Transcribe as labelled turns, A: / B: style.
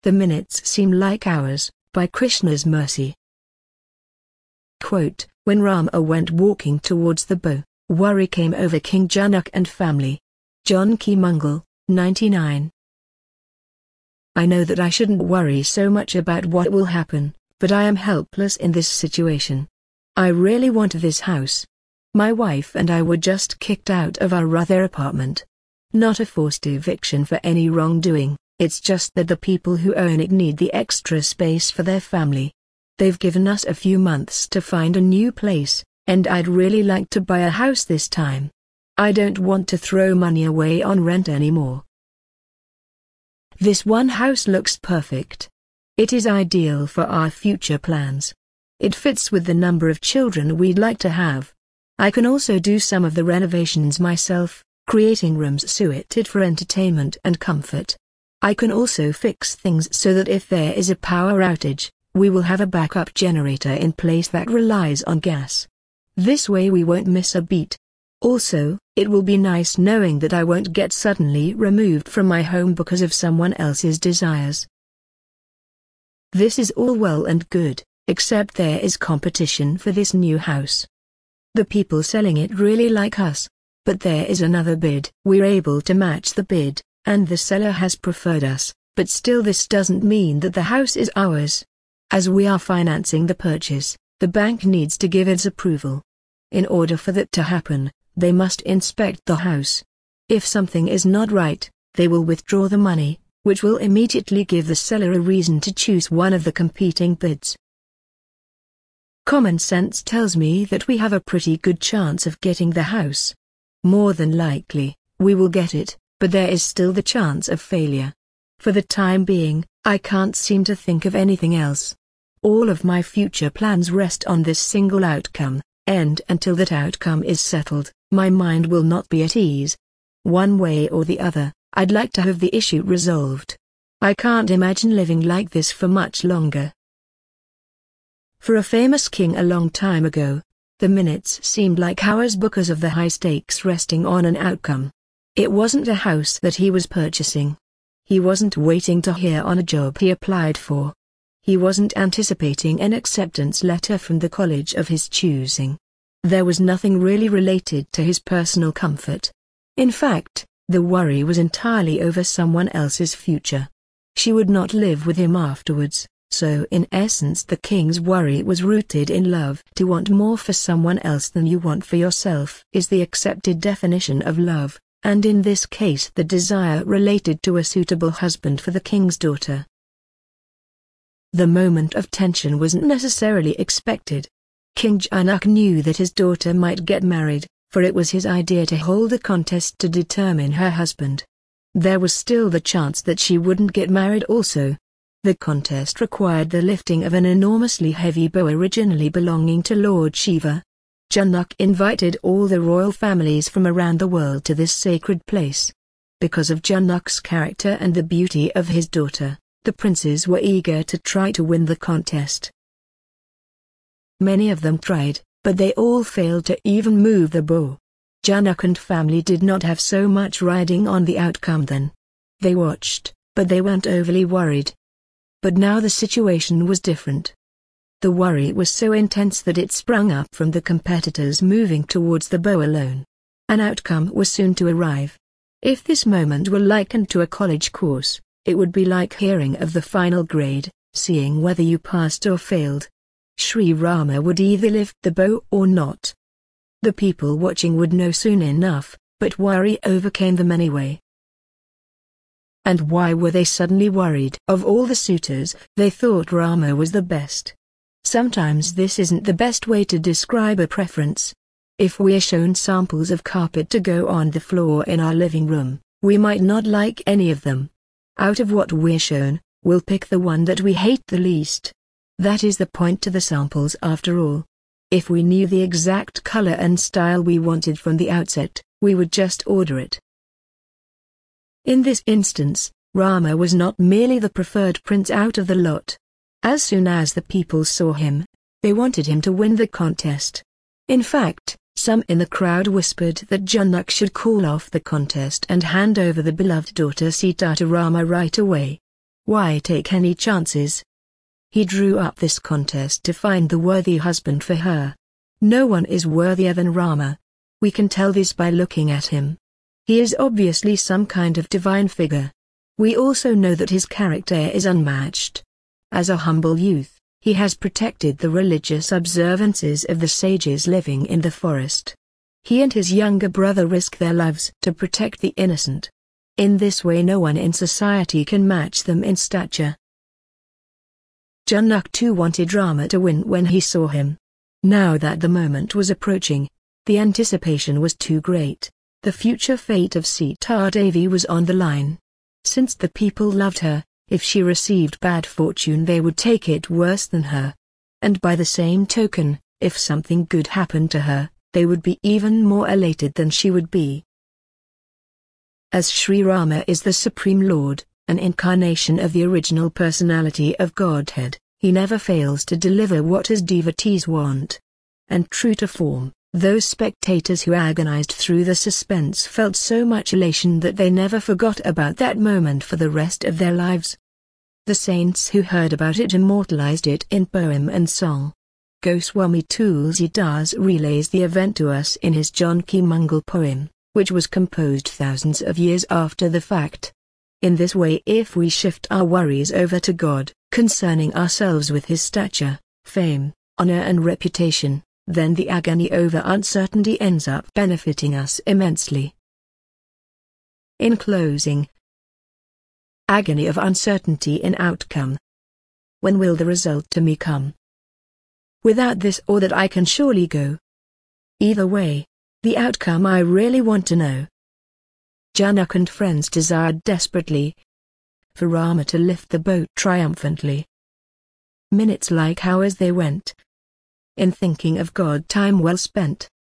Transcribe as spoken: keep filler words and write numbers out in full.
A: The minutes seem like hours, by Krishna's mercy. Quote, when Rama went walking towards the bow, worry came over King Janak and family. Janki Mangal, ninety-nine. I know that I shouldn't worry so much about what will happen, but I am helpless in this situation. I really want this house. My wife and I were just kicked out of our other apartment. Not a forced eviction for any wrongdoing, it's just that the people who own it need the extra space for their family. They've given us a few months to find a new place, and I'd really like to buy a house this time. I don't want to throw money away on rent anymore. This one house looks perfect. It is ideal for our future plans. It fits with the number of children we'd like to have. I can also do some of the renovations myself, creating rooms suited for entertainment and comfort. I can also fix things so that if there is a power outage, we will have a backup generator in place that relies on gas. This way we won't miss a beat. Also, it will be nice knowing that I won't get suddenly removed from my home because of someone else's desires. This is all well and good, except there is competition for this new house. The people selling it really like us, but there is another bid. We're able to match the bid, and the seller has preferred us, but still this doesn't mean that the house is ours. As we are financing the purchase, the bank needs to give its approval. In order for that to happen, they must inspect the house. If something is not right, they will withdraw the money, which will immediately give the seller a reason to choose one of the competing bids. Common sense tells me that we have a pretty good chance of getting the house. More than likely, we will get it, but there is still the chance of failure. For the time being, I can't seem to think of anything else. All of my future plans rest on this single outcome, and until that outcome is settled, my mind will not be at ease. One way or the other, I'd like to have the issue resolved. I can't imagine living like this for much longer. For a famous king a long time ago, the minutes seemed like hours because of the high stakes resting on an outcome. It wasn't a house that he was purchasing. He wasn't waiting to hear on a job he applied for. He wasn't anticipating an acceptance letter from the college of his choosing. There was nothing really related to his personal comfort. In fact, the worry was entirely over someone else's future. She would not live with him afterwards. So in essence the king's worry was rooted in love. To want more for someone else than you want for yourself is the accepted definition of love, and in this case the desire related to a suitable husband for the king's daughter. The moment of tension wasn't necessarily expected. King Janak knew that his daughter might get married, for it was his idea to hold a contest to determine her husband. There was still the chance that she wouldn't get married also. The contest required the lifting of an enormously heavy bow originally belonging to Lord Shiva. Janak invited all the royal families from around the world to this sacred place. Because of Janak's character and the beauty of his daughter, the princes were eager to try to win the contest. Many of them tried, but they all failed to even move the bow. Janak and family did not have so much riding on the outcome then. They watched, but they weren't overly worried. But now the situation was different. The worry was so intense that it sprung up from the competitors moving towards the bow alone. An outcome was soon to arrive. If this moment were likened to a college course, it would be like hearing of the final grade, seeing whether you passed or failed. Sri Rama would either lift the bow or not. The people watching would know soon enough, but worry overcame them anyway. And why were they suddenly worried? Of all the suitors, they thought Rama was the best. Sometimes this isn't the best way to describe a preference. If we're shown samples of carpet to go on the floor in our living room, we might not like any of them. Out of what we're shown, we'll pick the one that we hate the least. That is the point to the samples after all. If we knew the exact color and style we wanted from the outset, we would just order it. In this instance, Rama was not merely the preferred prince out of the lot. As soon as the people saw him, they wanted him to win the contest. In fact, some in the crowd whispered that Janak should call off the contest and hand over the beloved daughter Sita to Rama right away. Why take any chances? He drew up this contest to find the worthy husband for her. No one is worthier than Rama. We can tell this by looking at him. He is obviously some kind of divine figure. We also know that his character is unmatched. As a humble youth, he has protected the religious observances of the sages living in the forest. He and his younger brother risk their lives to protect the innocent. In this way no one in society can match them in stature. Janak too wanted Rama to win when he saw him. Now that the moment was approaching, the anticipation was too great. The future fate of Sita Devi was on the line. Since the people loved her, if she received bad fortune they would take it worse than her. And by the same token, if something good happened to her, they would be even more elated than she would be. As Sri Rama is the Supreme Lord, an incarnation of the original personality of Godhead, he never fails to deliver what his devotees want. And true to form, those spectators who agonized through the suspense felt so much elation that they never forgot about that moment for the rest of their lives. The saints who heard about it immortalized it in poem and song. Goswami Tulsidas relays the event to us in his Janki Mangal poem, which was composed thousands of years after the fact. In this way, if we shift our worries over to God, concerning ourselves with his stature, fame, honor and reputation, then the agony over uncertainty ends up benefiting us immensely. In closing, agony of uncertainty in outcome. When will the result to me come? Without this or that I can surely go. Either way, the outcome I really want to know. Janak and friends desired desperately for Rama to lift the boat triumphantly. Minutes like hours they went. In thinking of God, time well spent.